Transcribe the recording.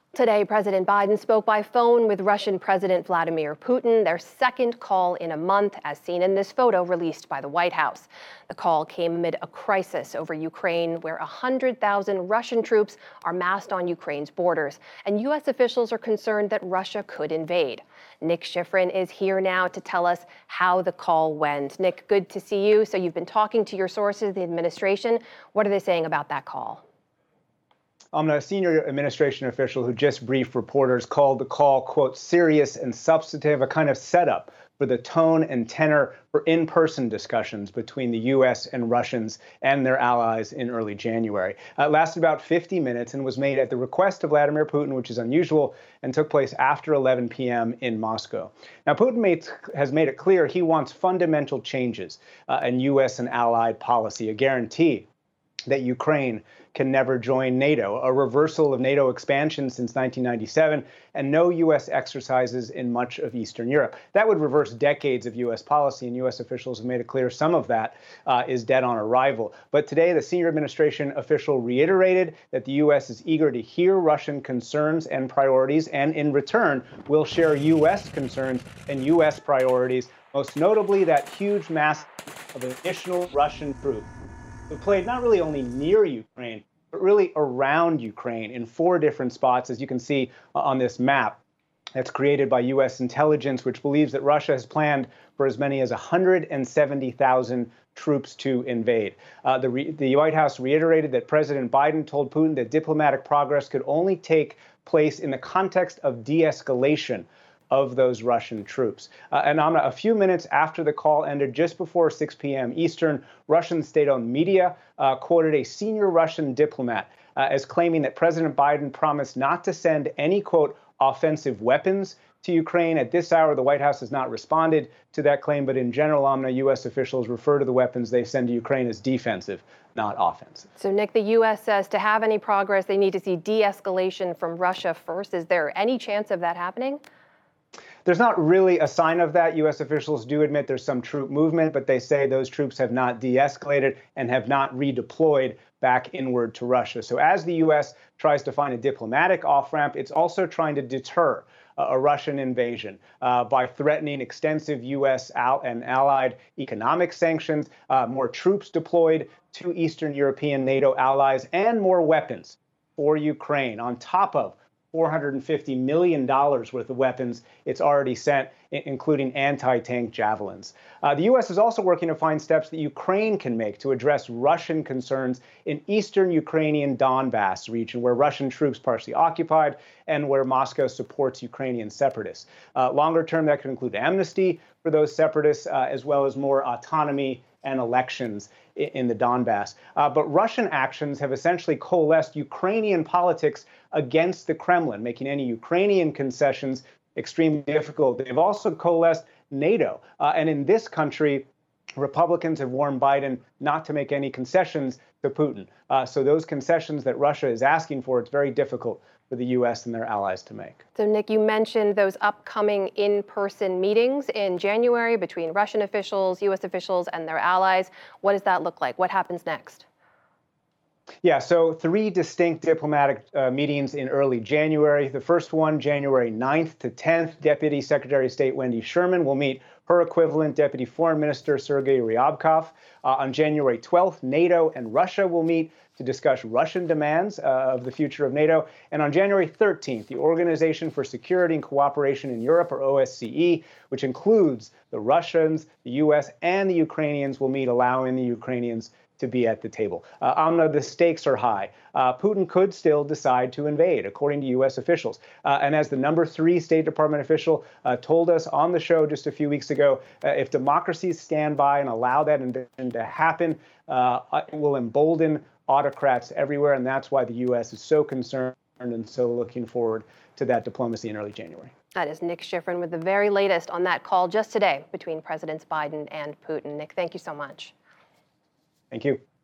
Today, President Biden spoke by phone with Russian President Vladimir Putin, their second call in a month, as seen in this photo released by the White House. The call came amid a crisis over Ukraine, where 100,000 Russian troops are massed on Ukraine's borders, and U.S. officials are concerned that Russia could invade. Nick Schifrin is here now to tell us how the call went. Nick, good to see you. So you've been talking to your sources, the administration. What are they saying about that call? A senior administration official who just briefed reporters called the call, quote, serious and substantive, a kind of setup for the tone and tenor for in-person discussions between the U.S. and Russians and their allies in early January. It lasted about 50 minutes and was made at the request of Vladimir Putin, which is unusual, and took place after 11 p.m. in Moscow. Now, Putin has made it clear he wants fundamental changes in U.S. and allied policy, a guarantee that Ukraine can never join NATO, a reversal of NATO expansion since 1997, and no U.S. exercises in much of Eastern Europe. That would reverse decades of U.S. policy, and U.S. officials have made it clear some of that is dead on arrival. But today, the senior administration official reiterated that the U.S. is eager to hear Russian concerns and priorities, and in return, will share U.S. concerns and U.S. priorities, most notably that huge mass of additional Russian troops who played not really only near Ukraine, but really around Ukraine in 4 different spots, as you can see on this map that's created by U.S. intelligence, which believes that Russia has planned for as many as 170,000 troops to invade. The White House reiterated that President Biden told Putin that diplomatic progress could only take place in the context of de-escalation of those Russian troops. And Amna, a few minutes after the call ended, just before 6 p.m. Eastern, Russian state-owned media quoted a senior Russian diplomat as claiming that President Biden promised not to send any, quote, offensive weapons to Ukraine. At this hour, the White House has not responded to that claim, but in general, Amna, U.S. officials refer to the weapons they send to Ukraine as defensive, not offensive. So, Nick, the U.S. says to have any progress, they need to see de-escalation from Russia first. Is there any chance of that happening? There's not really a sign of that. U.S. officials do admit there's some troop movement, but they say those troops have not de-escalated and have not redeployed back inward to Russia. So as the U.S. tries to find a diplomatic off-ramp, it's also trying to deter a Russian invasion by threatening extensive U.S. and allied economic sanctions, more troops deployed to Eastern European NATO allies, and more weapons for Ukraine, on top of $450 million worth of weapons it's already sent, including anti-tank javelins. The U.S. is also working to find steps that Ukraine can make to address Russian concerns in eastern Ukrainian Donbass region, where Russian troops partially occupied and where Moscow supports Ukrainian separatists. Longer term, that could include amnesty for those separatists, as well as more autonomy and elections in the Donbass. But Russian actions have essentially coalesced Ukrainian politics against the Kremlin, making any Ukrainian concessions extremely difficult. They've also coalesced NATO. And in this country, Republicans have warned Biden not to make any concessions to Putin. So those concessions that Russia is asking for, it's very difficult for the U.S. and their allies to make. So, Nick, you mentioned those upcoming in-person meetings in January between Russian officials, U.S. officials, and their allies. What does that look like? What happens next? Yeah, so 3 distinct diplomatic meetings in early January. The first one, January 9th to 10th, Deputy Secretary of State Wendy Sherman will meet her equivalent, Deputy Foreign Minister Sergei Ryabkov. On January 12th, NATO and Russia will meet to discuss Russian demands of the future of NATO. And on January 13th, the Organization for Security and Cooperation in Europe, or OSCE, which includes the Russians, the U.S., and the Ukrainians, will meet, allowing the Ukrainians to be at the table. Amna, the stakes are high. Putin could still decide to invade, according to U.S. officials. And as the number 3 State Department official told us on the show just a few weeks ago, if democracies stand by and allow that invasion to happen, it will embolden autocrats everywhere. And that's why the U.S. is so concerned and so looking forward to that diplomacy in early January. That is Nick Schifrin with the very latest on that call just today between Presidents Biden and Putin. Nick, thank you so much. Thank you.